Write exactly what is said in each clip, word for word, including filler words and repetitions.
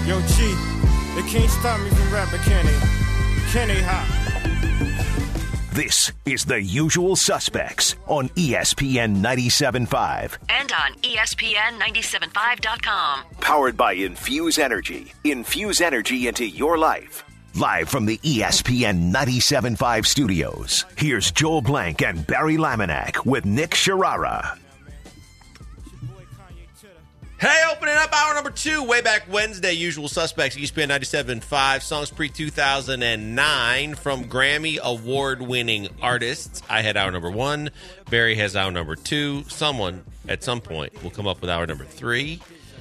Yo, G, they can't stop me from rapping, can they? Can they, ha? This is The Usual Suspects on E S P N ninety-seven point five. And on E S P N ninety-seven point five dot com. Powered by Infuse Energy. Infuse energy into your life. Live from the E S P N ninety-seven point five studios, here's Joel Blank and Barry Laminack with Nick Sharara. Hey, opening up hour number two, way back Wednesday, Usual Suspects, E S P N ninety-seven point five, songs pre-two thousand nine from Grammy Award-winning artists. I had hour number one. Barry has hour number two. Someone, at some point, will come up with hour number three.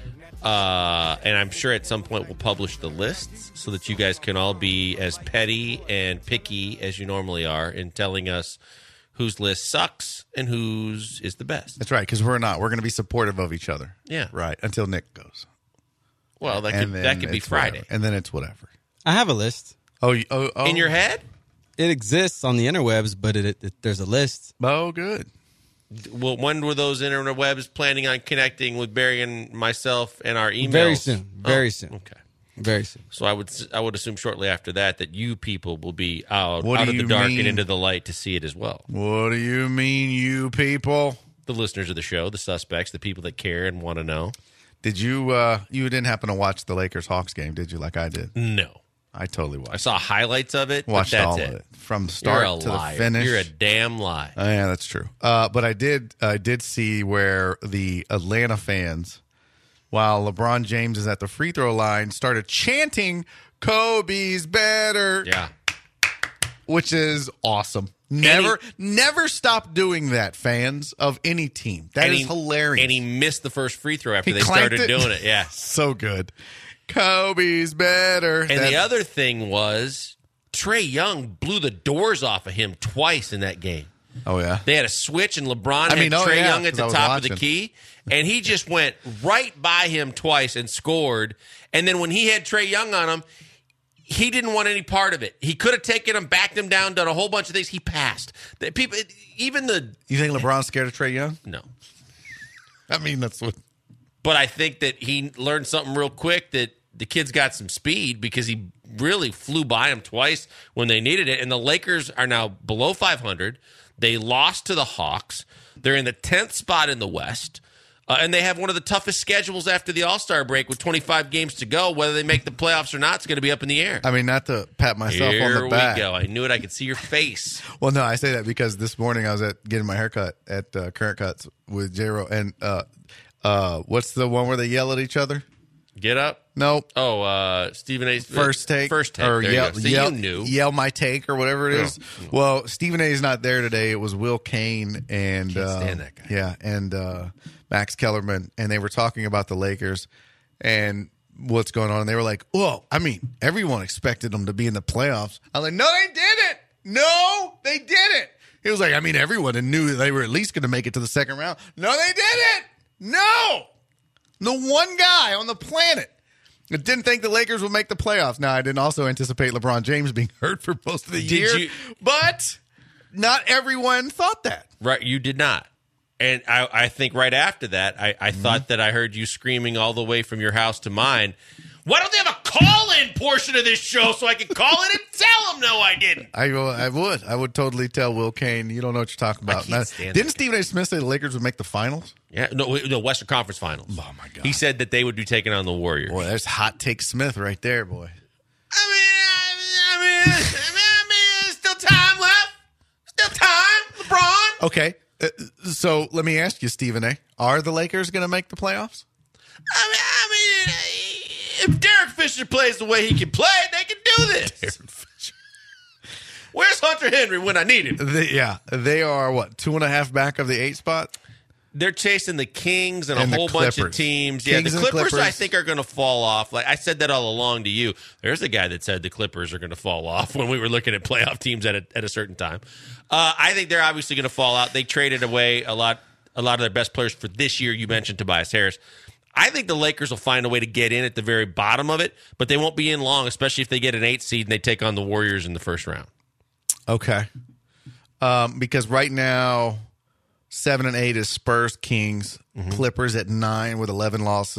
Uh, and I'm sure at some point we'll publish the lists so that you guys can all be as petty and picky as you normally are in telling us whose list sucks and whose is the best. That's right, because we're not. We're going to be supportive of each other. Yeah. Right, until Nick goes. Well, that And could then that could be it's Friday. whatever. And then it's whatever. I have a list. Oh, you- oh, oh. In your head? It exists on the interwebs, but it, it, there's a list. Oh, good. Well, when were those interwebs planning on connecting with Barry and myself and our emails? Very soon. Very Oh, soon. Okay. Very soon. So I would I would assume shortly after that that you people will be out, What out do of the you dark mean? and into the light to see it as well. What do you mean, you people? The listeners of the show, the suspects, the people that care and want to know. Did you, uh, you didn't happen to watch the Lakers-Hawks game, did you, like I did? No. I totally I watched. saw highlights of it, Watched but that's all it. of it. From You're start a to liar. the finish. You're a damn lie. Oh, yeah, that's true. Uh, but I did I did see where the Atlanta fans, while LeBron James is at the free throw line, started chanting, Kobe's better, Yeah. which is awesome. Never, never stop doing that, fans of any team. That And is he- hilarious. And he missed the first free throw after He they clanked started it. doing it. Yeah. So good. Kobe's better. And That- the other thing was Trae Young blew the doors off of him twice in that game. Oh, yeah. They had a switch, and LeBron I mean, had oh, Trae yeah, Young at 'cause the I was top of the watching. key, and he just went right by him twice and scored. And then when he had Trae Young on him, he didn't want any part of it. He could have taken him, backed him down, done a whole bunch of things. He passed. The people, even the You think LeBron's scared of Trae Young? no. I mean, that's what. But I think that he learned something real quick, that the kid's got some speed, because he really flew by him twice when they needed it. And the Lakers are now below five hundred. They lost to the Hawks. They're in the tenth spot in the West. Uh, and they have one of the toughest schedules after the All-Star break with twenty-five games to go. Whether they make the playoffs or not, it's going to be up in the air. I mean, not to pat myself Here on the back. we go. I knew it. I could see your face. Well, no, I say that because this morning I was at getting my haircut at uh, Current Cuts with J-Ro. And uh, uh, what's the one where they yell at each other? Get up. Nope. Oh, uh, Stephen A. First take. First take. Or There yell, you go. So yell, you knew. yell my take or whatever it is. Yeah. Well, Stephen A. is not there today. It was Will Kane and Can't uh, stand that guy. Yeah, and uh, Max Kellerman, and they were talking about the Lakers and what's going on. And they were like, "Oh, I mean, everyone expected them to be in the playoffs." I was like, "No, they didn't. No, they didn't." He was like, "I mean, everyone knew they were at least going to make it to the second round." No, they didn't. No, the one guy on the planet I didn't think the Lakers would make the playoffs. Now, I didn't also anticipate LeBron James being hurt for most of the Did year, you- but not everyone thought that. Right, you did not. And I, I think right after that, I, I Mm-hmm. thought that I heard you screaming all the way from your house to mine, why don't they have a call-in portion of this show so I can call in and tell them no, I didn't? I, will- I would. I would totally tell Will Kane, you don't know what you're talking about. can't Now, stand didn't that Stephen A. Smith say the Lakers would make the finals? Yeah, no, wait, no, Western Conference Finals. Oh, my God. He said that they would be taking on the Warriors. Boy, there's hot take Smith right there, boy. I mean, I mean, I mean, I mean, there's still time left. Still time, LeBron. Okay, uh, so let me ask you, Stephen A. Are the Lakers going to make the playoffs? I mean, I mean, if Derek Fisher plays the way he can play, they can do this. Where's Hunter Henry when I need him? They, yeah, they are, what, two and a half back of the eight spot? They're chasing the Kings and, And a the whole bunch of Clippers. teams. Yeah, Kings the and Clippers, Clippers. I think, are going to fall off. Like I said that all along to you. There's a guy that said the Clippers are going to fall off when we were looking at playoff teams at a, at a certain time. Uh, I think they're obviously going to fall out. They traded away a lot, a lot of their best players for this year. You mentioned Tobias Harris. I think the Lakers will find a way to get in at the very bottom of it, but they won't be in long, especially if they get an eight seed and they take on the Warriors in the first round. Okay. Um, because right now, seven and eight is Spurs, Kings, Mm-hmm. Clippers at nine with eleven losses,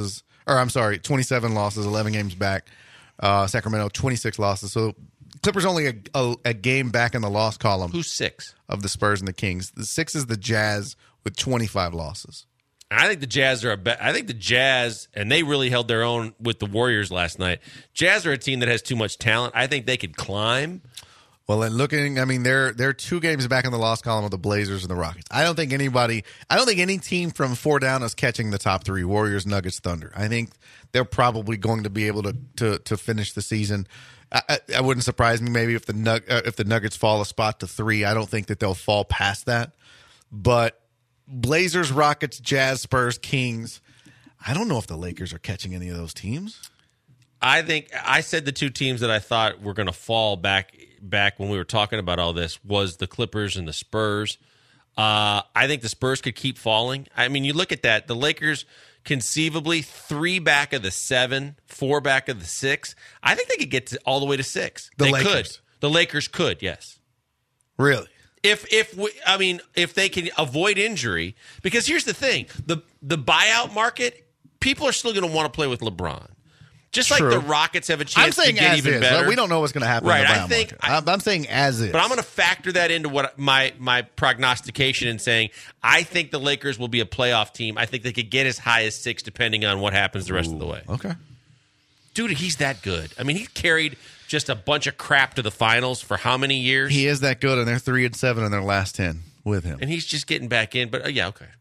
or I'm sorry, twenty-seven losses, eleven games back. Uh, Sacramento, twenty-six losses. So Clippers only a, a, a game back in the loss column. Who's six? Of the Spurs and the Kings. The six is the Jazz with twenty-five losses. I think the Jazz are a be- I think the Jazz, and they really held their own with the Warriors last night. Jazz are a team that has too much talent. I think they could climb. Well, and looking, I mean, they're they're two games back in the loss column of the Blazers and the Rockets. I don't think anybody, I don't think any team from four down is catching the top three: Warriors, Nuggets, Thunder. I think they're probably going to be able to to, to finish the season. I, I, I wouldn't surprise me maybe if the Nug, uh, if the Nuggets fall a spot to three. I don't think that they'll fall past that. But Blazers, Rockets, Jazz, Spurs, Kings. I don't know if the Lakers are catching any of those teams. I think I said the two teams that I thought were going to fall back back when we were talking about all this was the Clippers and the Spurs. Uh, I think the Spurs could keep falling. I mean, you look at that. The Lakers conceivably three back of the seven, four back of the six. I think they could get to, all the way to six. The they Lakers. could. The Lakers could, yes. Really? If if we, I mean if they can avoid injury, because here's the thing: the the buyout market, people are still going to want to play with LeBron. Just True. like the Rockets have a I'm chance to saying get as even is. better. Like, we don't know what's going to happen Right, in the I buyout think market. I- I'm, I'm saying as is. But I'm going to factor that into what my my prognostication and saying I think the Lakers will be a playoff team. I think they could get as high as six, depending on what happens the rest Ooh, of the way. Okay. Dude, he's that good. I mean, he carried just a bunch of crap to the finals for how many years? He is that good, and they're three and seven in their last ten with him. And he's just getting back in. But uh, yeah, okay.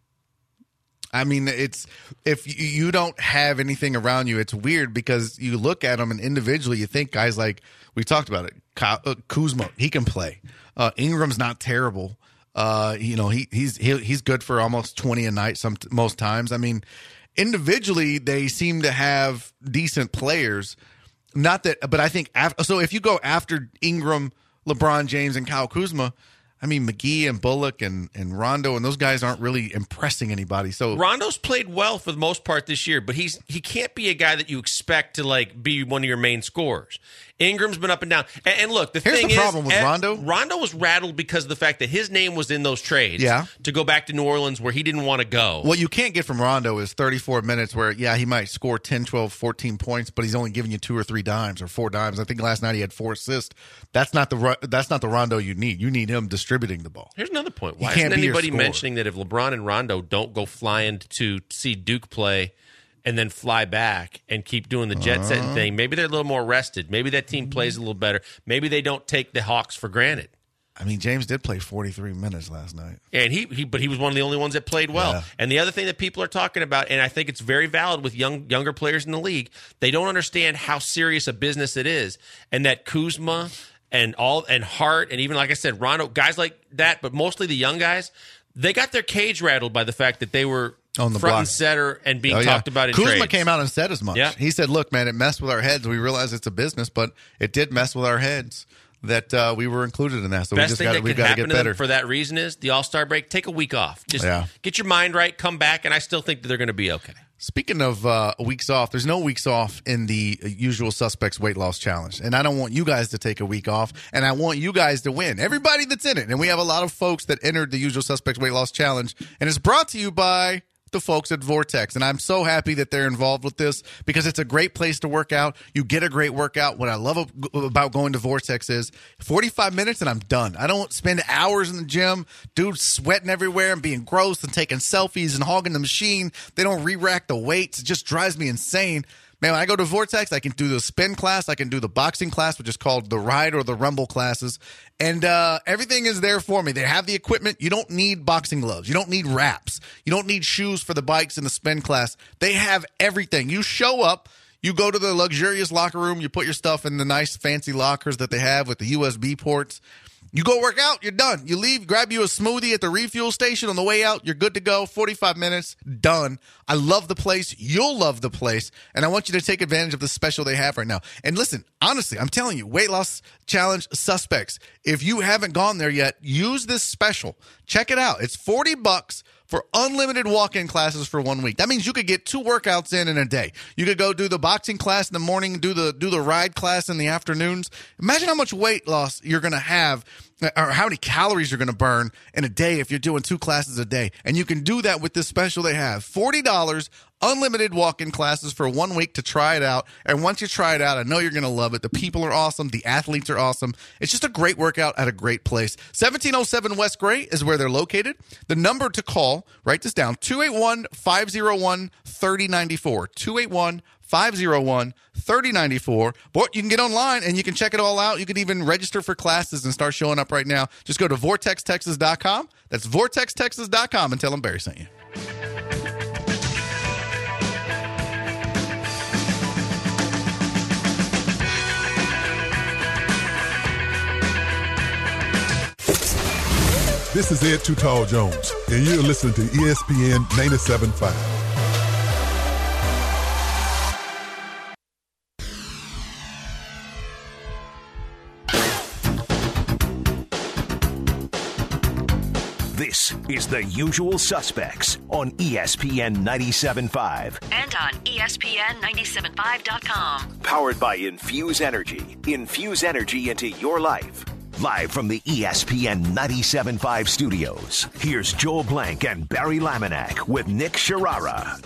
I mean, it's if you- you don't have anything around you, it's weird because you look at them and individually you think guys like we talked about it, Ka- uh, Kuzma, he can play. Uh, Ingram's not terrible. Uh, you know, he he's he, he's good for almost twenty a night some most times. I mean, individually they seem to have decent players. Not that, but I think after, so if you go after Ingram, LeBron James, and Kyle Kuzma, I mean, McGee and Bullock and, and Rondo and those guys aren't really impressing anybody. So Rondo's played well for the most part this year, but he's he can't be a guy that you expect to like be one of your main scorers. Ingram's been up and down. And, and look, the Here's thing the is, problem with eh, Rondo. Rondo was rattled because of the fact that his name was in those trades Yeah. to go back to New Orleans where he didn't want to go. what you can't get from Rondo is thirty-four minutes where, yeah, he might score ten, twelve, fourteen points, but he's only giving you two or three dimes or four dimes. I think last night he had four assists. That's not the Ro- that's not the Rondo you need. You need him distributing the ball. Here's another point. He Why can't isn't be your anybody scorer. mentioning that if LeBron and Rondo don't go flying to see Duke play and then fly back and keep doing the jet setting Uh-huh. thing, maybe they're a little more rested. Maybe that team plays a little better. Maybe they don't take the Hawks for granted. I mean, James did play forty-three minutes last night. And he, he, but he was one of the only ones that played well. Yeah. And the other thing that people are talking about, and I think it's very valid with young younger players in the league, they don't understand how serious a business it is, and that Kuzma and all and Hart and even like I said, Rondo, guys like that, but mostly the young guys, they got their cage rattled by the fact that they were On the front block. and center and being Oh, yeah. talked about in Kuzma trades. came out and said as much. Yeah. He said, look, man, it messed with our heads. We realize it's a business, but it did mess with our heads that uh, we were included in that. So we Best just thing got that we've could got to happen get to them better. for that reason is the All Star break. Take a week off. Just Yeah. get your mind right. Come back, and I still think that they're going to be okay. Speaking of uh, weeks off, there's no weeks off in the Usual Suspects Weight Loss Challenge. And I don't want you guys to take a week off, and I want you guys to win. Everybody that's in it. And we have a lot of folks that entered the Usual Suspects Weight Loss Challenge, and it's brought to you by the folks at Vortex. And I'm so happy that they're involved with this because it's a great place to work out. You get a great workout. What I love about going to Vortex is forty-five minutes and I'm done. I don't spend hours in the gym, dude, sweating everywhere and being gross and taking selfies and hogging the machine. They don't re-rack the weights. It just drives me insane. Man, when I go to Vortex, I can do the spin class. I can do the boxing class, which is called the Ride or the Rumble classes. And uh, everything is there for me. They have the equipment. You don't need boxing gloves. You don't need wraps. You don't need shoes for the bikes in the spin class. They have everything. You show up. You go to the luxurious locker room. You put your stuff in the nice fancy lockers that they have with the U S B ports. You go work out, you're done. You leave, grab you a smoothie at the refuel station on the way out. You're good to go. forty-five minutes, done. I love the place. You'll love the place. And I want you to take advantage of the special they have right now. And listen, honestly, I'm telling you, Weight Loss Challenge Suspects, if you haven't gone there yet, use this special. Check it out. It's forty bucks for unlimited walk-in classes for one week. That means you could get two workouts in in a day. You could go do the boxing class in the morning, do the do the ride class in the afternoons. Imagine how much weight loss you're going to have or how many calories you're going to burn in a day if you're doing two classes a day. And you can do that with this special they have. forty dollars unlimited walk-in classes for one week to try it out. And once you try it out, I know you're going to love it. The people are awesome. The athletes are awesome. It's just a great workout at a great place. seventeen oh seven West Gray is where they're located. The number to call, write this down, two eight one, five oh one, three oh nine four. two eight one, five oh one, three oh nine four. But you can get online and you can check it all out. You can even register for classes and start showing up right now. Just go to vortex texas dot com. That's vortex texas dot com and tell them Barry sent you. This is Ed Too Tall Jones, and you're listening to E S P N ninety-seven point five. This is The Usual Suspects on E S P N ninety-seven point five. And on E S P N ninety-seven five dot com. Powered by Infuse Energy. Infuse energy into your life. Live from the E S P N ninety-seven point five studios, here's Joel Blank and Barry Laminack with Nick Sharara.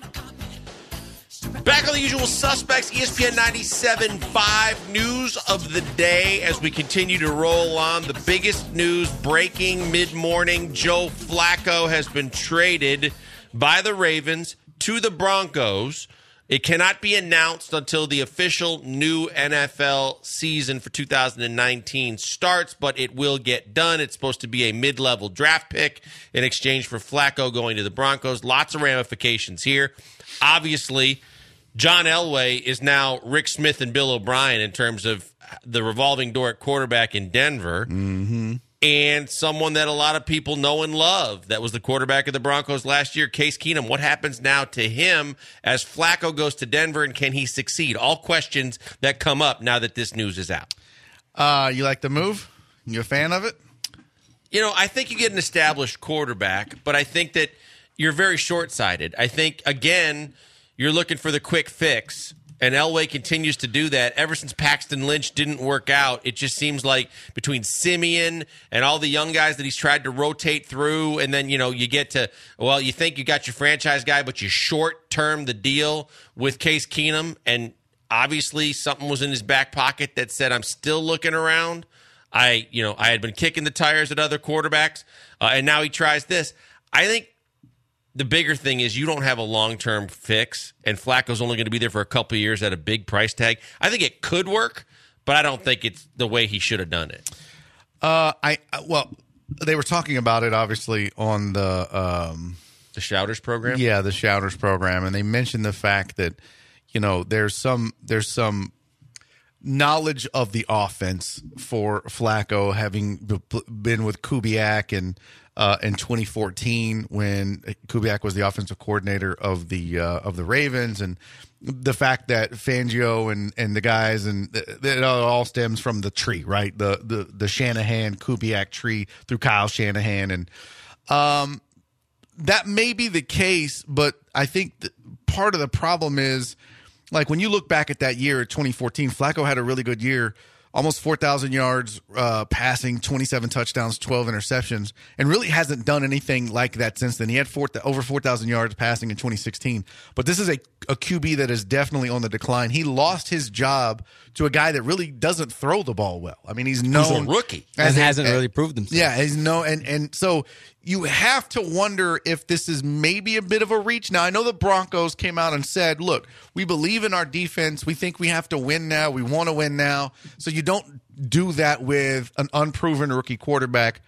Back on The Usual Suspects, E S P N ninety-seven point five news of the day as we continue to roll on. The biggest news breaking mid-morning, Joe Flacco has been traded by the Ravens to the Broncos. It cannot be announced until the official new N F L season for two thousand nineteen starts, but it will get done. It's supposed to be a mid-level draft pick in exchange for Flacco going to the Broncos. Lots of ramifications here. Obviously, John Elway is now Rick Smith and Bill O'Brien in terms of the revolving door at quarterback in Denver. Mm-hmm. And someone that a lot of people know and love. That was the quarterback of the Broncos last year, Case Keenum. What happens now to him as Flacco goes to Denver, and can he succeed? All questions that come up now that this news is out. Uh, you like the move? You a fan of it? You know, I think you get an established quarterback, but I think that you're very short-sighted. I think, again, you're looking for the quick fix. And Elway continues to do that. Ever since Paxton Lynch didn't work out, it just seems like between Simeon and all the young guys that he's tried to rotate through, and then, you know, you get to, well, you think you got your franchise guy, but you short-term the deal with Case Keenum, and obviously something was in his back pocket that said, I'm still looking around. I, you know, I had been kicking the tires at other quarterbacks, uh, and now he tries this. I think the bigger thing is you don't have a long-term fix, and Flacco's only going to be there for a couple of years at a big price tag. I think it could work, but I don't think it's the way he should have done it. Uh, I well, they were talking about it obviously on the um, the Shouters program. Yeah, the Shouters program, and they mentioned the fact that you know there's some there's some knowledge of the offense for Flacco, having b- been with Kubiak and. Uh, in twenty fourteen, when Kubiak was the offensive coordinator of the uh, of the Ravens, and the fact that Fangio and, and the guys and it all stems from the tree, right? The the the Shanahan Kubiak tree through Kyle Shanahan, and um, that may be the case, but I think that part of the problem is, like when you look back at that year, twenty fourteen, Flacco had a really good year. Almost four thousand yards uh, passing, twenty-seven touchdowns, twelve interceptions, and really hasn't done anything like that since then. He had four, over four thousand yards passing in twenty sixteen. But this is a, a Q B that is definitely on the decline. He lost his job to a guy that really doesn't throw the ball well. I mean, he's known. He's a rookie. And a, hasn't a, really proved himself. Yeah, he's no, and, and so you have to wonder if this is maybe a bit of a reach. Now, I know the Broncos came out and said, look, we believe in our defense. We think we have to win now. We want to win now. So you don't do that with an unproven rookie quarterback.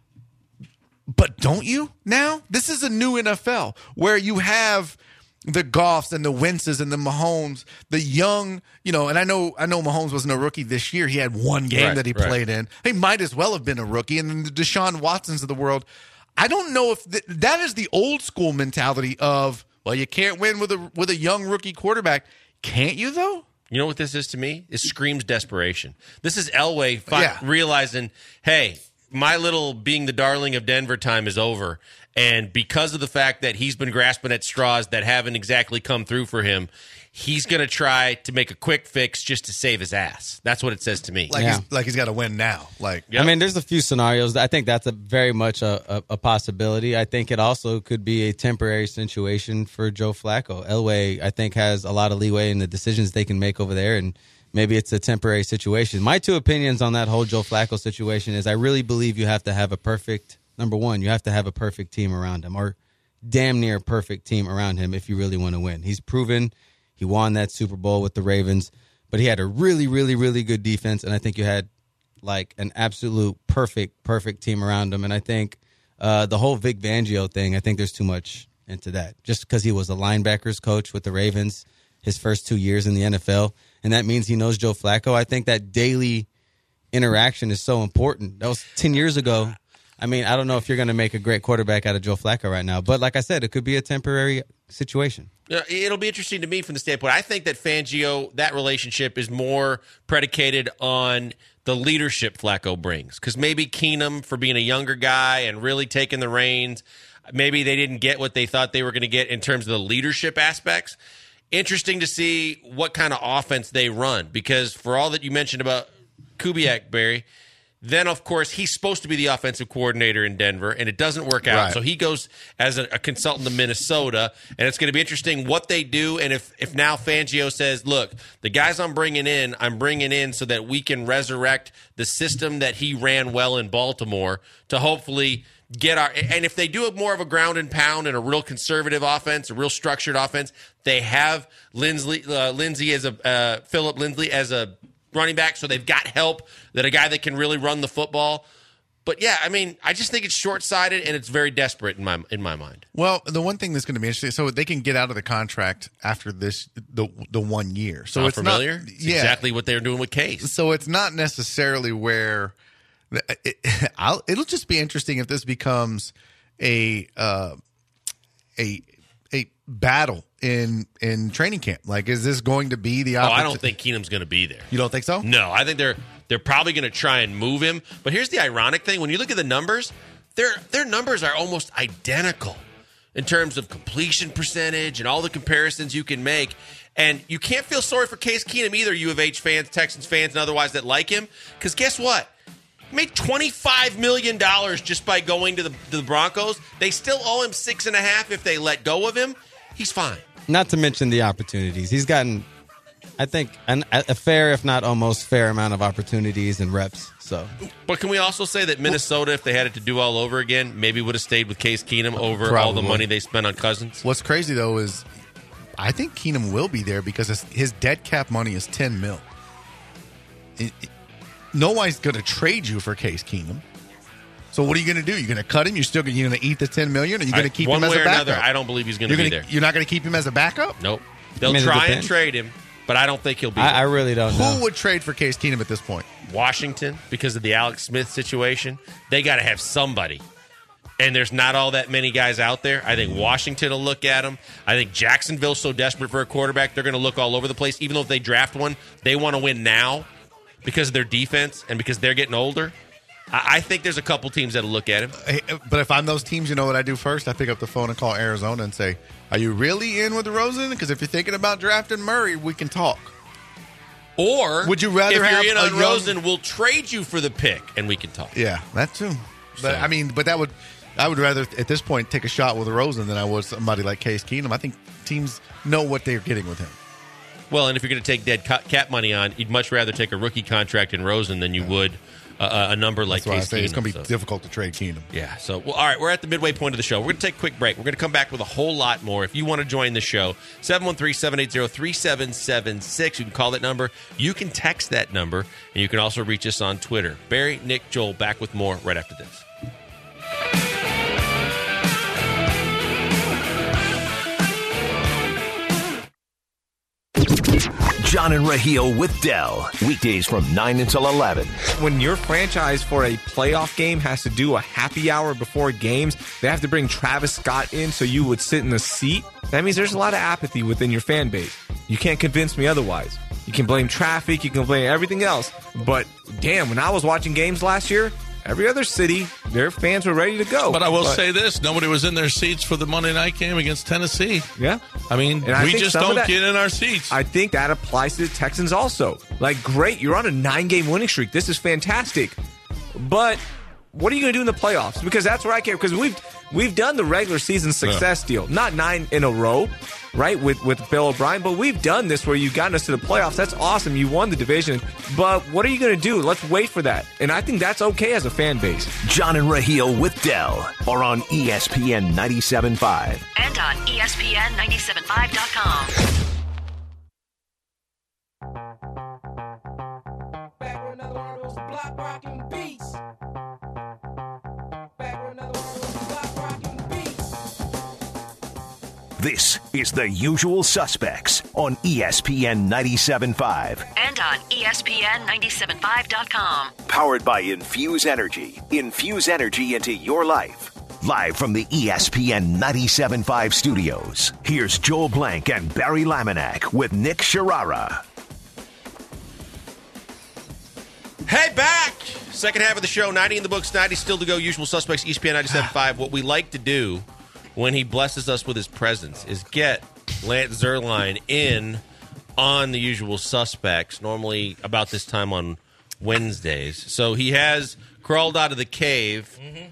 But don't you now? This is a new N F L where you have the Goffs and the Wentzes and the Mahomes, the young, you know, and I know I know Mahomes wasn't a rookie this year. He had one game right, that he right. played in. He might as well have been a rookie. And then the Deshaun Watsons of the world. I don't know if th- that is the old school mentality of, well, you can't win with a with a young rookie quarterback. Can't you, though? You know what this is to me? It screams desperation. This is Elway fi- Yeah. realizing, hey, my little being the darling of Denver time is over. And because of the fact that he's been grasping at straws that haven't exactly come through for him, he's going to try to make a quick fix just to save his ass. That's what it says to me. Like Yeah. he's like he's got to win now. Like Yep. I mean, there's a few scenarios. I think that's a very much a, a, a possibility. I think it also could be a temporary situation for Joe Flacco. Elway, I think, has a lot of leeway in the decisions they can make over there, and maybe it's a temporary situation. My two opinions on that whole Joe Flacco situation is I really believe you have to have a perfect, number one, you have to have a perfect team around him, or damn near perfect team around him if you really want to win. He's proven he won that Super Bowl with the Ravens, but he had a really, really, really good defense, and I think you had like an absolute perfect, perfect team around him. And I think uh, the whole Vic Fangio thing, I think there's too much into that. Just because he was a linebackers coach with the Ravens his first two years in the N F L, and that means he knows Joe Flacco. I think that daily interaction is so important. That was ten years ago. I mean, I don't know if you're going to make a great quarterback out of Joe Flacco right now. But like I said, it could be a temporary situation. Yeah, it'll be interesting to me from the standpoint. I think that Fangio, that relationship is more predicated on the leadership Flacco brings. Because maybe Keenum, for being a younger guy and really taking the reins, maybe they didn't get what they thought they were going to get in terms of the leadership aspects. Interesting to see what kind of offense they run. Because for all that you mentioned about Kubiak, Barry, then, of course, he's supposed to be the offensive coordinator in Denver, and it doesn't work out. Right. So he goes as a, a consultant to Minnesota, and it's going to be interesting what they do. And if, if now Fangio says, look, the guys I'm bringing in, I'm bringing in so that we can resurrect the system that he ran well in Baltimore to hopefully get our – and if they do more of a ground and pound and a real conservative offense, a real structured offense, they have Lindsey, uh, Lindsey as a uh, – Philip Lindsay as a – running back, so they've got help, that a guy that can really run the football. But yeah, I mean, I just think it's short-sighted and it's very desperate in my in my mind. Well, the one thing that's going to be interesting, so they can get out of the contract after this the the one year. So Sound it's familiar? Not, It's yeah. exactly what they're doing with Case. So it's not necessarily where it, I'll, it'll just be interesting if this becomes a uh, a a battle in in training camp. Like, is this going to be the? Oh, I opportu- don't think Keenum's going to be there. You don't think so? No, I think they're they're probably going to try and move him. But here's the ironic thing: when you look at the numbers, their their numbers are almost identical in terms of completion percentage and all the comparisons you can make. And you can't feel sorry for Case Keenum either, U of H fans, Texans fans, and otherwise that like him, because guess what? He made twenty-five million dollars just by going to the, to the Broncos. They still owe him six and a half if they let go of him. He's fine. Not to mention the opportunities. He's gotten, I think, an, a fair, if not almost fair amount of opportunities and reps. So, But can we also say that Minnesota, if they had it to do all over again, maybe would have stayed with Case Keenum over all the Probably. money they spent on Cousins? What's crazy though is, I think Keenum will be there because his, his dead cap money is ten mil. It, it, nobody's going to trade you for Case Keenum. So what are you going to do? You're going to cut him? You're still going to eat the ten million? Or are you going to keep One him as way a or backup? another, I don't believe he's going to You're be gonna- there. You're not going to keep him as a backup? Nope. They'll I mean, it try and depends. trade him, but I don't think he'll be I, there. I really don't know. Who would trade for Case Keenum at this point? Washington, because of the Alex Smith situation, they got to have somebody. And there's not all that many guys out there. I think Washington will look at him. I think Jacksonville's so desperate for a quarterback, they're going to look all over the place. Even though if they draft one, they want to win now because of their defense and because they're getting older. I, I think there's a couple teams that'll look at him. Hey, but if I'm those teams, you know what I do first? I pick up the phone and call Arizona and say, are you really in with Rosen? Because if you're thinking about drafting Murray, we can talk. Or Would you rather if have you're in a on young- Rosen, we'll trade you for the pick and we can talk. Yeah, that too. But So- I mean, but that would I would rather at this point take a shot with Rosen than I would somebody like Case Keenum. I think teams know what they're getting with him. Well, and if you're going to take dead ca- cap money on, you'd much rather take a rookie contract in Rosen than you would uh, a number like That's why I Case say it's Keenum, going to be so. difficult to trade Keenum. Yeah. So, well, all right, we're at the midway point of the show. We're going to take a quick break. We're going to come back with a whole lot more. If you want to join the show, seven one three, seven eight zero, three seven seven six. You can call that number. You can text that number. And you can also reach us on Twitter. Barry, Nick, Joel, back with more right after this. John and Raheel with Dell. Weekdays from nine until eleven. When your franchise for a playoff game has to do a happy hour before games, they have to bring Travis Scott in so you would sit in the seat. That means there's a lot of apathy within your fan base. You can't convince me otherwise. You can blame traffic, you can blame everything else. But damn, when I was watching games last year, Every other city, their fans were ready to go. But I will say this: nobody was in their seats for the Monday night game against Tennessee. Yeah, I mean, And I we think just some of don't that- get in our seats. I think that applies to the Texans also. Like, great, you're on a nine-game winning streak. This is fantastic. But what are you going to do in the playoffs? Because that's where I care. Because we've we've done the regular season success deal, not nine in a row, right? With with Bill O'Brien, but we've done this where you've gotten us to the playoffs. That's awesome. You won the division, but what are you going to do? Let's wait for that. And I think that's okay as a fan base. John and Raheel with Dell are on E S P N ninety-seven point five. And on E S P N nine seven five dot com. Back with another one of those block rocking beats. Back with another one of those block rocking beats. This is The Usual Suspects on E S P N ninety-seven point five. And on E S P N nine seven five dot com. Powered by Infuse Energy. Infuse energy into your life. Live from the E S P N ninety-seven point five studios, here's Joel Blank and Barry Laminack with Nick Sharara. Hey, back! Second half of the show, ninety in the books, ninety still to go. Usual Suspects, E S P N ninety-seven point five. What we like to do when he blesses us with his presence is get Lance Zierlein in on the Usual Suspects, normally about this time on Wednesdays. So he has crawled out of the cave, Mm-hmm.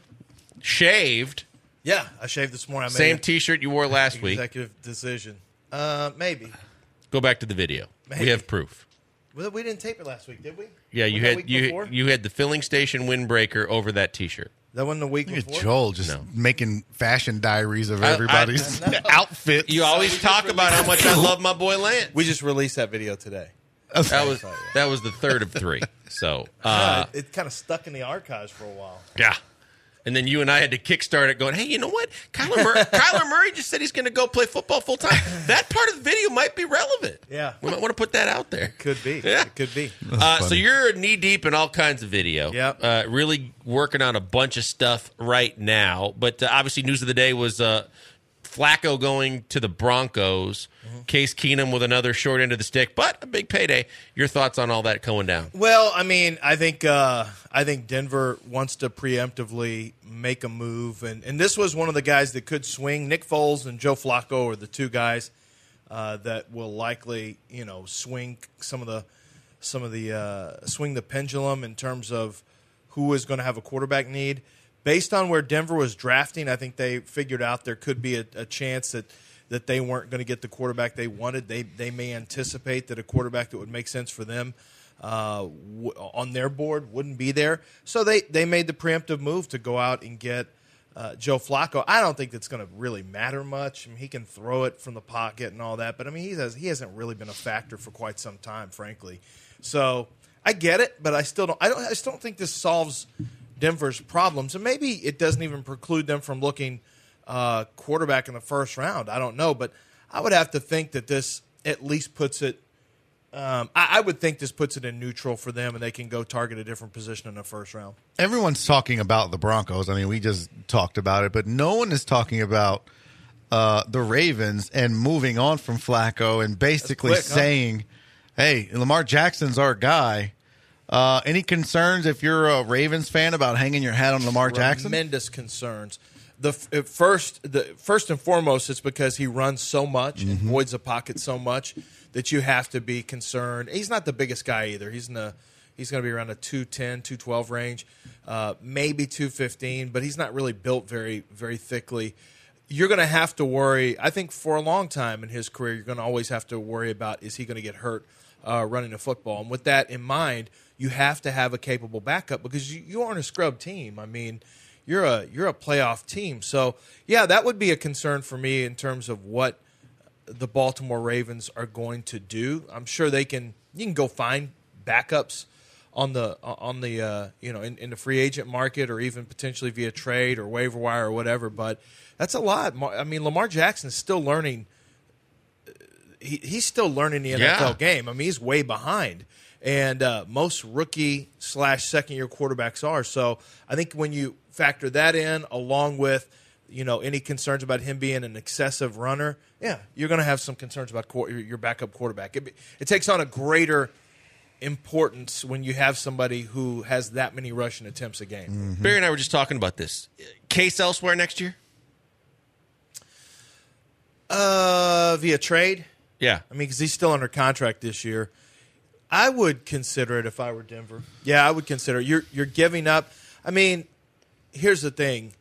shaved. Yeah, I shaved this morning. I made Same a T-shirt you wore last week. Executive decision. Uh, maybe. Go back to the video. Maybe. We have proof. Well, we didn't tape it last week, did we? Yeah, you Was that had week you before? you had the filling station windbreaker over that T-shirt. That wasn't the week Look at before? Joel just No. making fashion diaries of I- I- everybody's I know. outfits. You always just talk about how much I love my boy Lance. We just released that video today. That was that was the third of three. So uh, Yeah, it kind of stuck in the archives for a while. yeah, and then you and I had to kickstart it, going, "Hey, you know what? Kyler Murray, Kyler Murray just said he's going to go play football full time. That part of the video might be relevant. Yeah. We might want to put that out there. Could be. Yeah. It could be. Uh, so you're knee deep in all kinds of video. Yep. Uh, really working on a bunch of stuff right now. But uh, obviously, news of the day was uh, Flacco going to the Broncos. Mm-hmm. Case Keenum with another short end of the stick, but a big payday. Your thoughts on all that going down? Well, I mean, I think uh, I think Denver wants to preemptively make a move, and, and this was one of the guys that could swing. Nick Foles and Joe Flacco are the two guys uh, that will likely, you know, swing some of the some of the uh, swing the pendulum in terms of who is going to have a quarterback need. Based on where Denver was drafting, I think they figured out there could be a, a chance that. that they weren't going to get the quarterback they wanted. They they may anticipate that a quarterback that would make sense for them uh, w- on their board wouldn't be there. So they, they made the preemptive move to go out and get uh, Joe Flacco. I don't think that's going to really matter much. I mean, he can throw it from the pocket and all that, but I mean, he has he hasn't really been a factor for quite some time, frankly. So I get it, but I still don't. I don't. I still don't think this solves Denver's problems, and maybe it doesn't even preclude them from looking. Uh, quarterback in the first round. I don't know, but I would have to think that this at least puts it. Um, I, I would think this puts it in neutral for them, and they can go target a different position in the first round. Everyone's talking about the Broncos. I mean, we just talked about it, but no one is talking about uh, the Ravens and moving on from Flacco and basically quick, huh? saying, hey, Lamar Jackson's our guy. Uh, any concerns if you're a Ravens fan about hanging your hat on Lamar Jackson? Tremendous concerns. The f- first, the first and foremost, it's because he runs so much and voids the pocket so much that you have to be concerned. He's not the biggest guy either. He's in the he's going to be around a two ten, two twelve range, uh, maybe two fifteen, but he's not really built very very thickly. You're going to have to worry. I think for a long time in his career, you're going to always have to worry about is he going to get hurt uh, running the football. And with that in mind, you have to have a capable backup because you, you aren't a scrub team. I mean. You're a you're a playoff team, so yeah, that would be a concern for me in terms of what the Baltimore Ravens are going to do. I'm sure they can. You can go find backups on the on the uh, you know in, in the free agent market or even potentially via trade or waiver wire or whatever. But that's a lot. I mean, Lamar Jackson's still learning. He, he's still learning the N F L Yeah. game. I mean, he's way behind. And uh, most rookie slash second year quarterbacks are. So I think when you factor that in, along with you know any concerns about him being an excessive runner, yeah, you're going to have some concerns about qu- your backup quarterback. It, it takes on a greater importance when you have somebody who has that many rushing attempts a game. Mm-hmm. Barry and I were just talking about this. Case elsewhere next year? Uh, via trade? Yeah. I mean, because he's still under contract this year. I would consider it if I were Denver. Yeah, I would consider it. You're, you're giving up. I mean, here's the thing.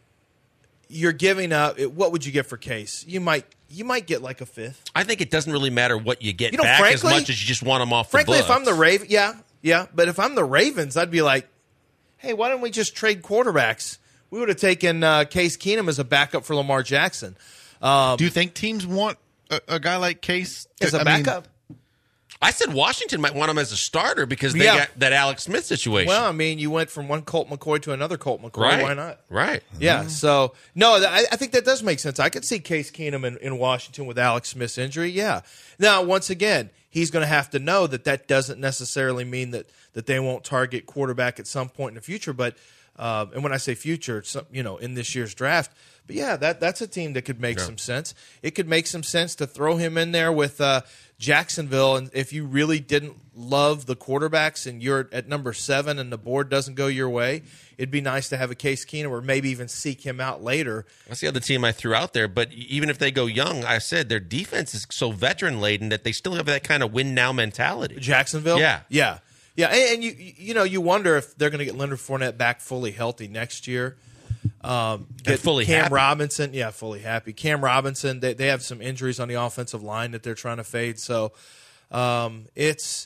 You're giving up. What would you get for Case? You might you might get like a fifth. I think it doesn't really matter what you get you know, back frankly, as much as you just want them off frankly, the books. if I'm the Ravens, yeah, yeah. But if I'm the Ravens, I'd be like, hey, why don't we just trade quarterbacks? We would have taken uh, Case Keenum as a backup for Lamar Jackson. Um, Do you think teams want a, a guy like Case to, as a I mean, backup? I said Washington might want him as a starter because they Yeah. got that Alex Smith situation. Well, I mean, you went from one Colt McCoy to another Colt McCoy. right. Why not? Right. Yeah. So no, th- I, I think that does make sense. I could see Case Keenum in, in Washington with Alex Smith's injury. Yeah. Now, once again, he's going to have to know that that doesn't necessarily mean that that they won't target quarterback at some point in the future. But uh, and when I say future, it's some, you know, in this year's draft. But yeah, that that's a team that could make Yeah. some sense. It could make some sense to throw him in there with uh, Jacksonville, and if you really didn't love the quarterbacks and you're at number seven and the board doesn't go your way, it'd be nice to have a Case Keenum or maybe even seek him out later. That's the other team I threw out there. But even if they go young, I said their defense is so veteran laden that they still have that kind of win now mentality. Jacksonville, Yeah. yeah, yeah, and, and you you know you wonder if they're going to get Leonard Fournette back fully healthy next year. Um, get fully Cam happy. Robinson, yeah, fully happy. Cam Robinson, they they have some injuries on the offensive line that they're trying to fade. So um, it's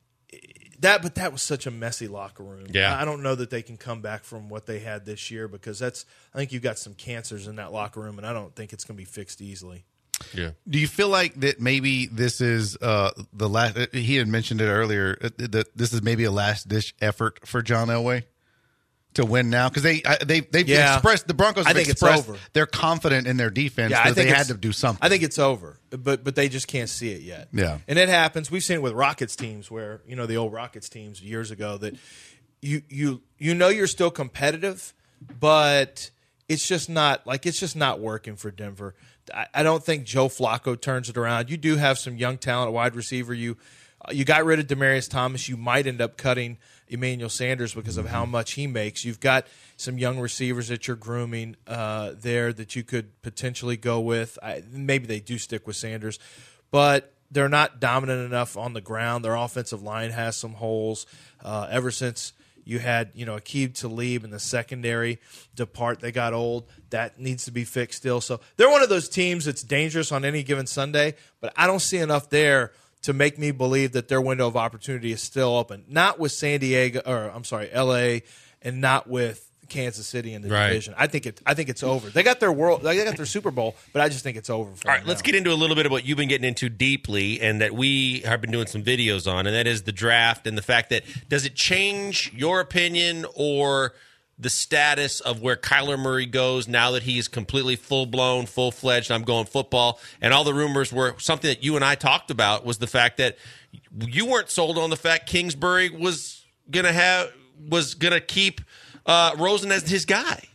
that, but that was such a messy locker room. Yeah. I don't know that they can come back from what they had this year because that's. I think you've got some cancers in that locker room, and I don't think it's going to be fixed easily. Yeah. Do you feel like that maybe this is uh, the last? He had mentioned it earlier uh, that this is maybe a last ditch effort for John Elway to win now because they I- they they've Yeah. expressed the Broncos. I Have think it's expressed over. They're confident in their defense Yeah, I because think they it's- had to do something. I think it's over, but but they just can't see it yet. Yeah. and it happens. We've seen it with Rockets teams where you know the old Rockets teams years ago that you you you know you're still competitive, but it's just not like it's just not working for Denver. I, I don't think Joe Flacco turns it around. You do have some young talent at wide receiver. You you got rid of Demaryius Thomas. You might end up cutting Emmanuel Sanders because of how much he makes. You've got some young receivers that you're grooming uh, there that you could potentially go with. I, maybe they do stick with Sanders, but they're not dominant enough on the ground. Their offensive line has some holes. Uh, ever since you had, you know, Aqib Talib in the secondary depart, they got old. That needs to be fixed still. So they're one of those teams that's dangerous on any given Sunday, but I don't see enough there to make me believe that their window of opportunity is still open. Not with San Diego, or I'm sorry, L A, and not with Kansas City in the Right. division. I think it. I think it's over. They got their world. They got their Super Bowl, but I just think it's over. For All right, them let's now. get into a little bit of what you've been getting into deeply and that we have been doing some videos on, and that is the draft and the fact that does it change your opinion or the status of where Kyler Murray goes now that he is completely full-blown, full-fledged, I'm going football, and all the rumors were something that you and I talked about was the fact that you weren't sold on the fact Kingsbury was going to have was going to keep uh, Rosen as his guy.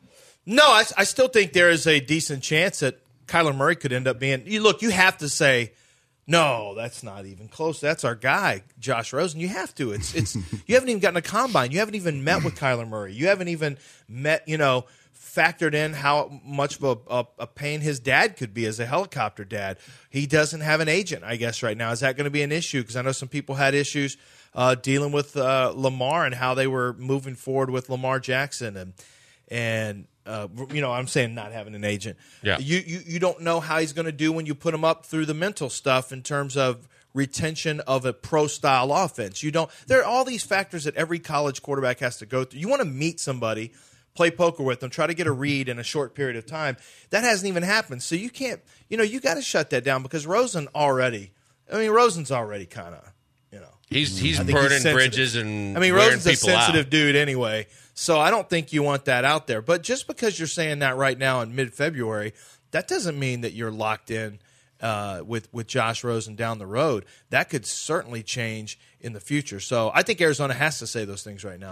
No, I, I still think there is a decent chance that Kyler Murray could end up being. You look, you have to say, no, that's not even close. That's our guy, Josh Rosen. You have to. It's it's. You haven't even gotten a combine. You haven't even met with Kyler Murray. You haven't even met. You know, factored in how much of a, a, a pain his dad could be as a helicopter dad. He doesn't have an agent, I guess, right now. Is that going to be an issue? Because I know some people had issues uh, dealing with uh, Lamar and how they were moving forward with Lamar Jackson and and. Uh, you know, I'm saying not having an agent. Yeah. You, you you don't know how he's going to do when you put him up through the mental stuff in terms of retention of a pro style offense. You don't. There are all these factors that every college quarterback has to go through. You want to meet somebody, play poker with them, try to get a read in a short period of time. That hasn't even happened. So you can't. You know, you got to shut that down because Rosen already. I mean, Rosen's already kind of. You know, He's he's I think burning sensitive. bridges and I mean, wearing Rosen's a people sensitive out. dude anyway, so I don't think you want that out there. But just because you're saying that right now in mid-February, that doesn't mean that you're locked in uh, with with Josh Rosen down the road. That could certainly change in the future. So I think Arizona has to say those things right now, though.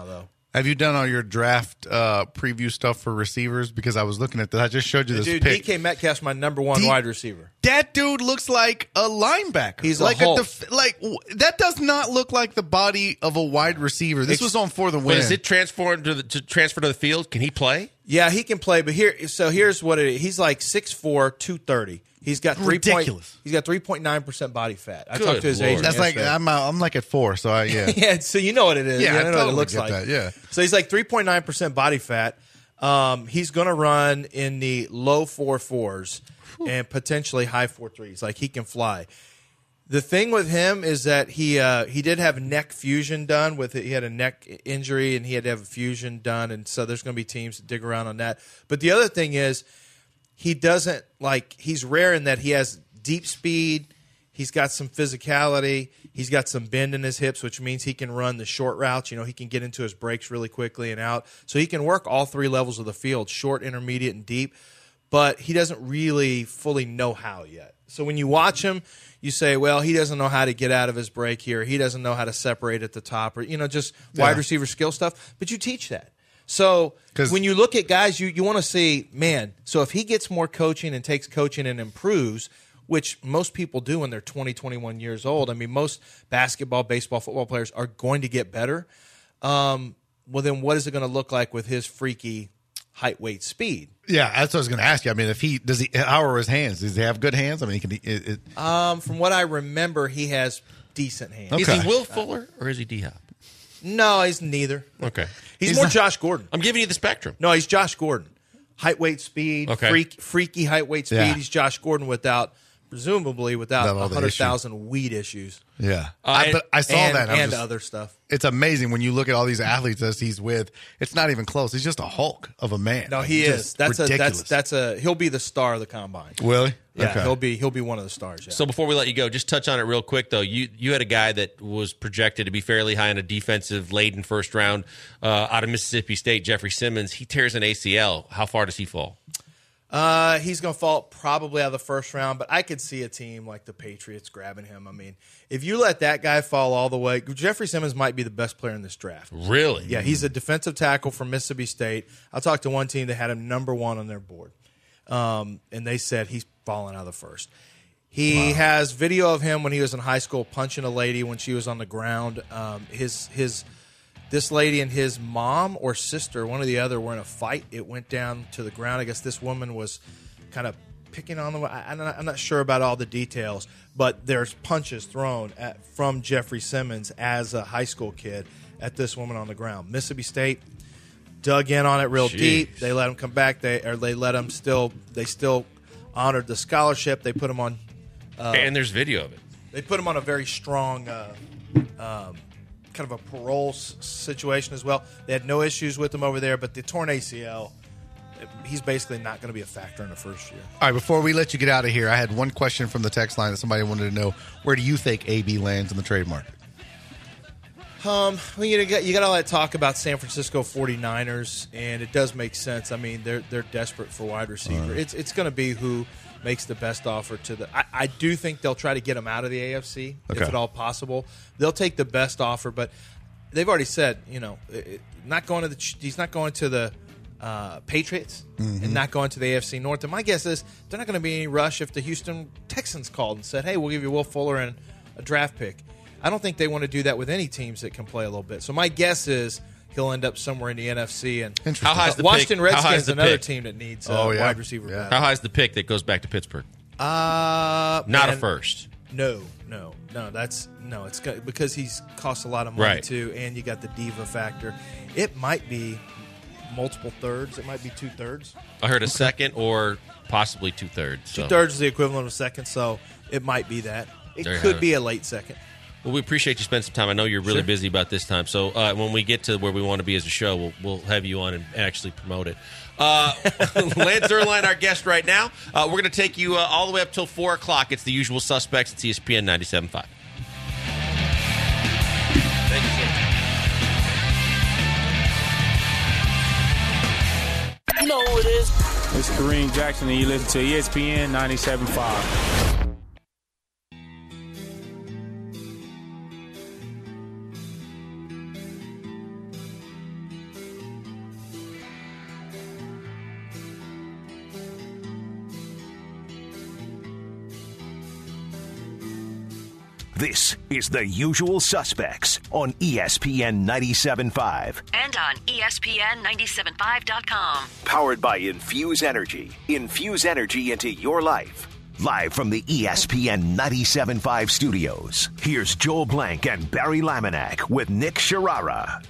Have you done all your draft uh, preview stuff for receivers? Because I was looking at this. I just showed you this Dude, pic. D K Metcalf's my number one D- wide receiver. That dude looks like a linebacker. He's a like Hulk. def- like w- that does not look like the body of a wide receiver. This Ex- was on For the Win. But is it transferred to the to transfer to the field? Can he play? Yeah, he can play, but here so here's what it is. He's like six four, two thirty. He's got three Ridiculous. Point, he's got three point nine percent body fat. I Good talked to his Lord. agent. That's like yesterday. I'm uh, I'm like at four. So I yeah. Yeah, so you know what it is. Yeah, you I know what totally it looks get like. that, yeah. So he's like three point nine percent body fat. Um, he's going to run in the low four fours and potentially high four threes. Like he can fly. The thing with him is that he uh, he did have neck fusion done with it. He had a neck injury and he had to have a fusion done, and so there's going to be teams that dig around on that. But the other thing is he doesn't like he's rare in that he has deep speed. He's got some physicality. He's got some bend in his hips, which means he can run the short routes. You know, he can get into his breaks really quickly and out. So he can work all three levels of the field, short, intermediate, and deep. But he doesn't really fully know how yet. So when you watch him, you say, well, he doesn't know how to get out of his break here. He doesn't know how to separate at the top, or, you know, just Yeah. wide receiver skill stuff. But you teach that. So 'Cause- when you look at guys, you, you want to see, man, so if he gets more coaching and takes coaching and improves, which most people do when they're twenty, twenty-one years old. I mean, most basketball, baseball, football players are going to get better. Um, well, then what is it going to look like with his freaky height, weight, speed? Yeah, that's what I was going to ask you. I mean, if he does he how are his hands? Does he have good hands? I mean, he can. It, it, Um, from what I remember, he has decent hands. Okay. Is he Will Fuller or is he D-Hop? No, he's neither. Okay. He's, He's more not- Josh Gordon. I'm giving you the spectrum. No, he's Josh Gordon. Height, weight, speed, Okay. freak, freaky height, weight, speed. Yeah. He's Josh Gordon without, presumably, without Without all the one hundred thousand weed issues. yeah, Uh, I, and- but I saw and, that. I'm and just- other stuff. It's amazing when you look at all these athletes that he's with. It's not even close. He's just a Hulk of a man. No, Like, he just is. That's ridiculous. a that's that's a he'll be the star of the combine. Will he? Yeah, Okay. he'll be he'll be one of the stars. Yeah. So before we let you go, just touch on it real quick, though. You you had a guy that was projected to be fairly high in a defensive laden first round uh, out of Mississippi State, Jeffrey Simmons. He tears an A C L. How far does he fall? Uh, he's going to fall probably out of the first round, but I could see a team like the Patriots grabbing him. I mean, if you let that guy fall all the way, Jeffrey Simmons might be the best player in this draft. Really? Yeah, he's a defensive tackle from Mississippi State. I talked to one team that had him number one on their board, um, and they said he's falling out of the first. He has video of him when he was in high school punching a lady when she was on the ground. Um, his his this lady and his mom or sister, one or the other, were in a fight. It went down to the ground. I guess this woman was kind of picking on them. I, I'm, not, I'm not sure about all the details, but there's punches thrown at, from Jeffrey Simmons as a high school kid at this woman on the ground. Mississippi State dug in on it real Jeez. deep. They let him come back. They or they let him still. They still honored the scholarship. They put him on. Uh, and there's video of it. They put him on a very strong, uh, um, kind of a parole s- situation as well. They had no issues with him over there, but the torn A C L, he's basically not going to be a factor in the first year. All right, before we let you get out of here, I had one question from the text line that somebody wanted to know. Where do you think A B lands in the trade market? Um, well, you got you got all that talk about San Francisco forty-niners, and it does make sense. I mean, they're they're desperate for wide receiver. It's it's going to be who makes the best offer to the. I, I do think they'll try to get him out of the A F C Okay. if at all possible. They'll take the best offer, but they've already said, you know, it, it- not going to the. Ch- He's not going to the uh, Patriots and not going to the A F C North. And my guess is they're not going to be any rush if the Houston Texans called and said, "Hey, we'll give you Will Fuller and a draft pick." I don't think they want to do that with any teams that can play a little bit. So my guess is he'll end up somewhere in the N F C. And Interesting. How high is the Washington pick? How high Redskins is the another pick? team that needs a Oh, yeah. wide receiver. Yeah. back. How high is the pick that goes back to Pittsburgh? Uh, Not a man, first. No, no, no. That's no. It's got, because he's cost a lot of money Right. too, and you got the diva factor. It might be multiple thirds. It might be two thirds. I heard a second or possibly two thirds. Two So. thirds is the equivalent of a second, so it might be that. It There you have could it. be a late second. Well, we appreciate you spending some time. I know you're really Sure. busy about this time. So uh, when we get to where we want to be as a show, we'll, we'll have you on and actually promote it. Uh, Lance Zierlein, our guest right now. Uh, we're going to take you uh, all the way up till four o'clock. It's the usual suspects at E S P N ninety-seven point five. Thank you, sir. You know who it is. It's Kareem Jackson, and you listen to E S P N ninety-seven point five. This is The Usual Suspects on E S P N ninety-seven point five. And on E S P N ninety-seven five dot com. Powered by Infuse Energy. Infuse energy into your life. Live from the E S P N ninety-seven point five studios, here's Joel Blank and Barry Laminack with Nick Sharara.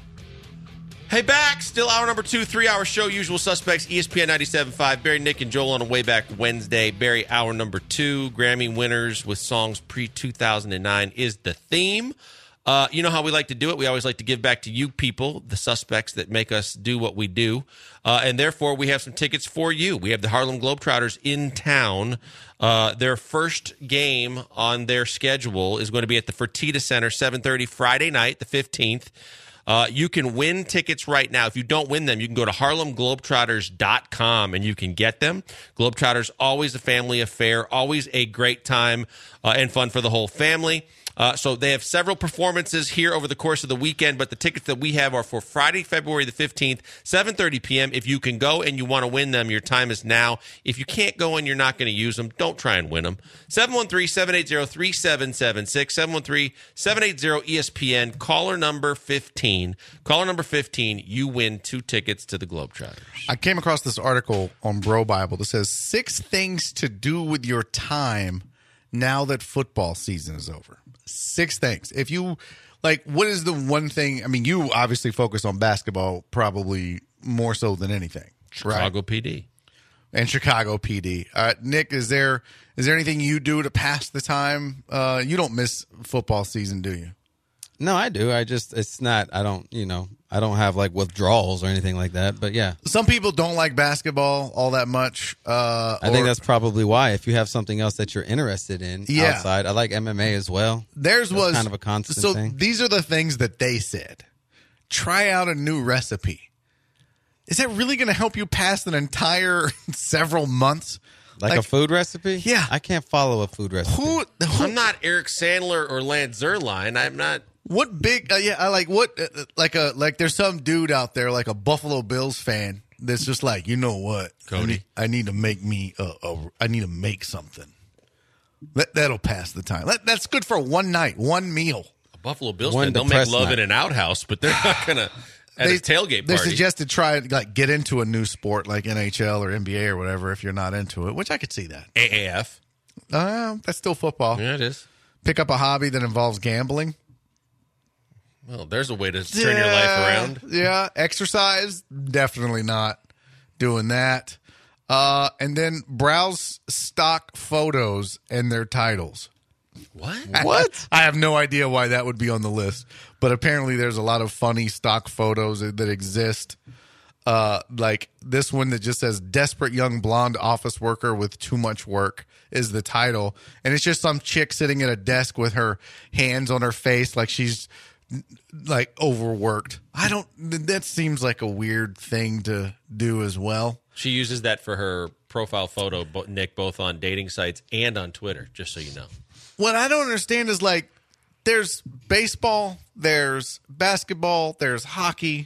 Hey, back. Still hour number two, three-hour show, Usual Suspects, E S P N ninety-seven point five. Barry, Nick, and Joel on a way back Wednesday. Barry, hour number two, Grammy winners with songs pre two thousand nine is the theme. Uh, you know how we like to do it. We always like to give back to you people, the suspects that make us do what we do. Uh, and therefore, we have some tickets for you. We have the Harlem Globetrotters in town. Uh, their first game on their schedule is going to be at the Fertitta Center, seven thirty Friday night, the fifteenth. Uh, you can win tickets right now. If you don't win them, you can go to harlem globetrotters dot com and you can get them. Globetrotters, always a family affair, always a great time uh, and fun for the whole family. Uh, so they have several performances here over the course of the weekend, but the tickets that we have are for Friday, February the fifteenth, seven thirty p.m. If you can go and you want to win them, your time is now. If you can't go and you're not going to use them, don't try and win them. seven one three, seven eight zero, three seven seven six, seven one three, seven eight zero, E S P N, caller number fifteen. Caller number fifteen, you win two tickets to the Globetrotters. I came across this article on Bro Bible that says six things to do with your time now that football season is over. Six things. If you, like, what is the one thing? I mean, you obviously focus on basketball probably more so than anything. Chicago right? P D. And Chicago P D. Uh, Nick, is there is there anything you do to pass the time? Uh, you don't miss football season, do you? No, I do. I just, it's not, I don't, you know, I don't have like withdrawals or anything like that, but yeah. Some people don't like basketball all that much. Uh, I think or, that's probably why. If you have something else that you're interested in yeah. outside, I like M M A as well. Theirs that's was kind of a constant so thing. These are the things that they said. Try out a new recipe. Is that really going to help you pass an entire several months? Like, like a food recipe? Yeah. I can't follow a food recipe. Who, who I'm not Eric Sandler or Lance Zierlein. I'm not. What big? Uh, yeah, I like what? Uh, like a like. There's some dude out there, like a Buffalo Bills fan, that's just like, you know what, Cody, I need, I need to make me a, a. I need to make something. That that'll pass the time. That, that's good for one night, one meal. A Buffalo Bills One fan, they'll make love night. in an outhouse, but they're not gonna at they, a tailgate They party. suggested try like get into a new sport like N H L or N B A or whatever if you're not into it, which I could see that. A A F. Uh, that's still football. Yeah, it is. Pick up a hobby that involves gambling. Well, there's a way to turn your life around. Yeah, exercise, definitely not doing that. Uh, and then browse stock photos and their titles. What? What? I have no idea why that would be on the list, but apparently there's a lot of funny stock photos that exist. Uh, like this one that just says "Desperate Young Blonde Office Worker with Too Much Work" is the title, and it's just some chick sitting at a desk with her hands on her face, like she's like overworked. I don't. That seems like a weird thing to do as well. She uses that for her profile photo, bo- Nick, both on dating sites and on Twitter. Just so you know. What I don't understand is like, there's baseball, there's basketball, there's hockey,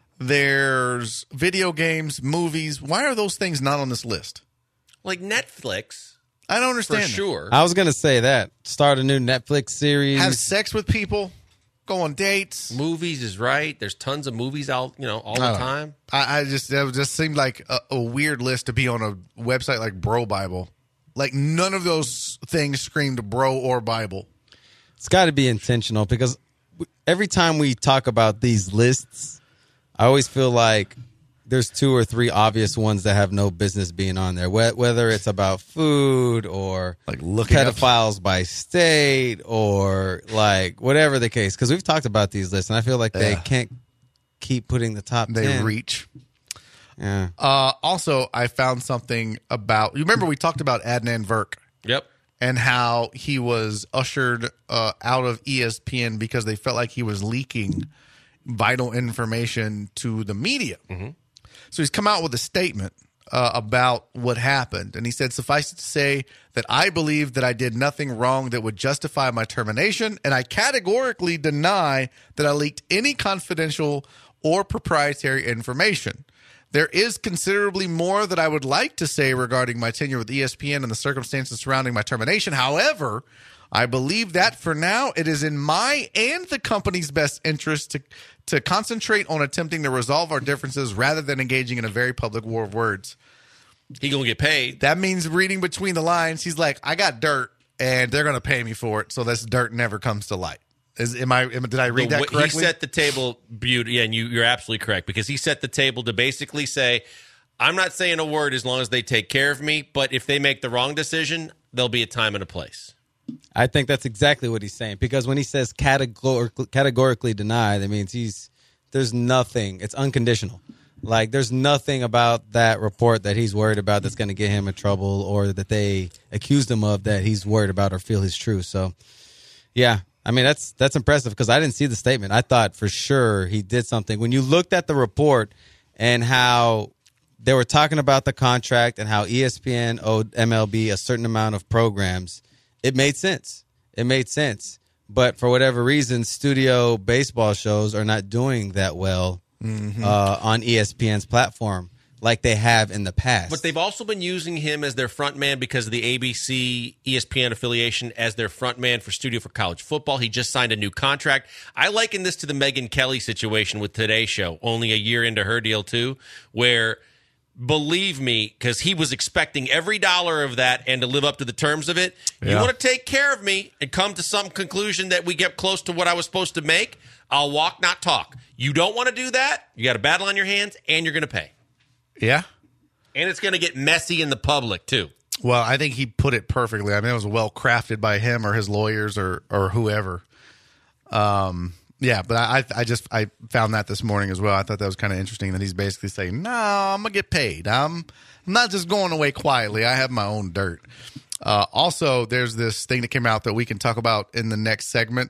there's video games, movies. Why are those things not on this list? Like Netflix. I don't understand. For that. sure. I was going to say that. Start a new Netflix series. Have sex with people, go on dates. Movies is right. There's tons of movies out, you know, all the I don't know. time. I, I just, that just seemed like a, a weird list to be on a website like Bro Bible. Like none of those things screamed bro or Bible. It's got to be intentional because every time we talk about these lists, I always feel like there's two or three obvious ones that have no business being on there. Whether it's about food or like looking pedophiles up. by state or like whatever the case. Because we've talked about these lists, and I feel like they yeah. can't keep putting the top They ten. reach. Yeah. Uh, also, I found something about. You remember we talked about Adnan Virk. Yep. And how he was ushered uh, out of E S P N because they felt like he was leaking vital information to the media. Mm-hmm. So he's come out with a statement uh, about what happened. And he said, suffice it to say that I believe that I did nothing wrong that would justify my termination. And I categorically deny that I leaked any confidential or proprietary information. There is considerably more that I would like to say regarding my tenure with E S P N and the circumstances surrounding my termination. However, I believe that for now, it is in my and the company's best interest to to concentrate on attempting to resolve our differences rather than engaging in a very public war of words. He gonna get paid. That means reading between the lines. He's like, I got dirt, and they're gonna pay me for it, so this dirt never comes to light. Is am I? Am, did I read The that way- correctly? He set the table, beauty, yeah, and you, you're absolutely correct because he set the table to basically say, I'm not saying a word as long as they take care of me, but if they make the wrong decision, there'll be a time and a place. I think that's exactly what he's saying because when he says categor- categorically deny, that means he's there's nothing. It's unconditional. Like there's nothing about that report that he's worried about that's going to get him in trouble or that they accused him of that he's worried about or feel is true. So, yeah. I mean, that's that's impressive because I didn't see the statement. I thought for sure he did something. When you looked at the report and how they were talking about the contract and how E S P N owed M L B a certain amount of programs, it made sense. It made sense. But for whatever reason, studio baseball shows are not doing that well mm-hmm. uh, on E S P N's platform like they have in the past. But they've also been using him as their front man because of the A B C E S P N affiliation as their front man for Studio for College Football. He just signed a new contract. I liken this to the Megyn Kelly situation with Today Show, only a year into her deal too, where believe me, because he was expecting every dollar of that and to live up to the terms of it. Yeah. You want to take care of me and come to some conclusion that we get close to what I was supposed to make, I'll walk, not talk. You don't want to do that, you got a battle on your hands, and you're going to pay. Yeah. And it's going to get messy in the public, too. Well, I think he put it perfectly. I mean, it was well crafted by him or his lawyers or or whoever. Um, yeah, but I I just I found that this morning as well. I thought that was kind of interesting that he's basically saying, "No, I'm gonna get paid. I'm I'm not just going away quietly. I have my own dirt." Uh, also, there's this thing that came out that we can talk about in the next segment.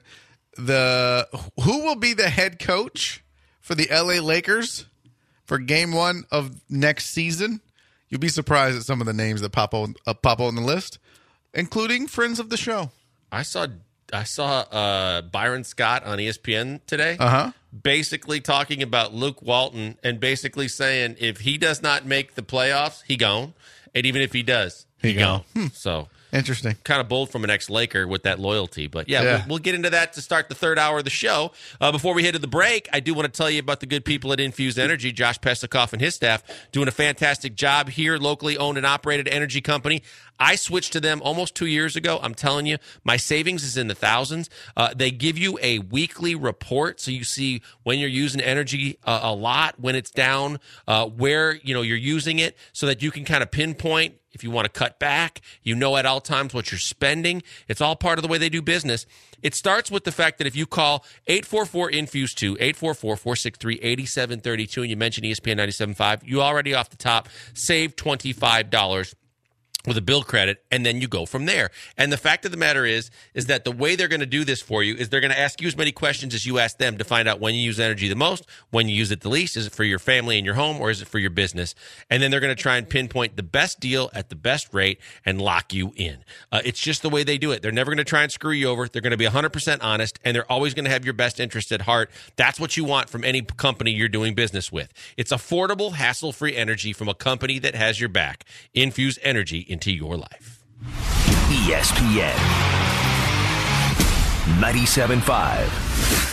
The who will be the head coach for the L A Lakers for game one of next season? You'll be surprised at some of the names that pop on uh, pop on the list, including friends of the show. I saw I saw uh, Byron Scott on E S P N today, uh-huh. basically talking about Luke Walton and basically saying if he does not make the playoffs, he gone, and even if he does, he, he gone. Hmm. So interesting, kind of bold from an ex-Laker with that loyalty. But yeah, yeah. We'll, we'll get into that to start the third hour of the show. Uh, before we head to the break, I do want to tell you about the good people at Infused Energy. Josh Pesikoff and his staff doing a fantastic job here, locally owned and operated energy company. I switched to them almost two years ago. I'm telling you, my savings is in the thousands. Uh, they give you a weekly report, so you see when you're using energy uh, a lot, when it's down, uh, where you know you're using it, so that you can kind of pinpoint if you want to cut back. You know at all times what you're spending. It's all part of the way they do business. It starts with the fact that if you call eight four four infuse two, eight four four, four six three, eight seven three two, and you mention E S P N ninety-seven point five, you already off the top save twenty-five dollars with a bill credit, and then you go from there. And the fact of the matter is, is that the way they're going to do this for you is they're going to ask you as many questions as you ask them to find out when you use energy the most, when you use it the least. Is it for your family and your home, or is it for your business? And then they're going to try and pinpoint the best deal at the best rate and lock you in. Uh, it's just the way they do it. They're never going to try and screw you over. They're going to be one hundred percent honest, and they're always going to have your best interest at heart. That's what you want from any company you're doing business with. It's affordable, hassle-free energy from a company that has your back. Infuse energy into your life. E S P N ninety-seven point five.